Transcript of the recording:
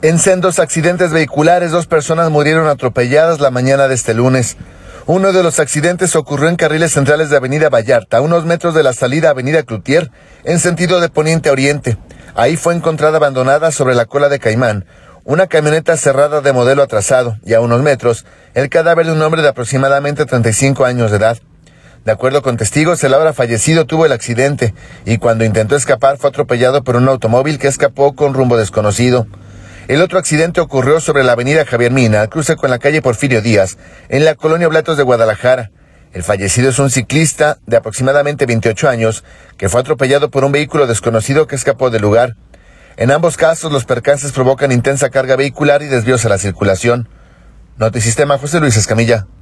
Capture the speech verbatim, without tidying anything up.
En sendos accidentes vehiculares, dos personas murieron atropelladas la mañana de este lunes. Uno de los accidentes ocurrió en carriles centrales de Avenida Vallarta, a unos metros de la salida a Avenida Cloutier, en sentido de poniente a oriente. Ahí fue encontrada abandonada sobre la cola de Caimán una camioneta cerrada de modelo atrasado y a unos metros el cadáver de un hombre de aproximadamente treinta y cinco años de edad. De acuerdo con testigos, el ahora fallecido tuvo el accidente y cuando intentó escapar fue atropellado por un automóvil que escapó con rumbo desconocido. El otro accidente ocurrió sobre la avenida Javier Mina, al cruce con la calle Porfirio Díaz, en la colonia Oblatos de Guadalajara. El fallecido es un ciclista de aproximadamente veintiocho años que fue atropellado por un vehículo desconocido que escapó del lugar. En ambos casos, los percances provocan intensa carga vehicular y desvíos a la circulación. Notisistema, José Luis Escamilla.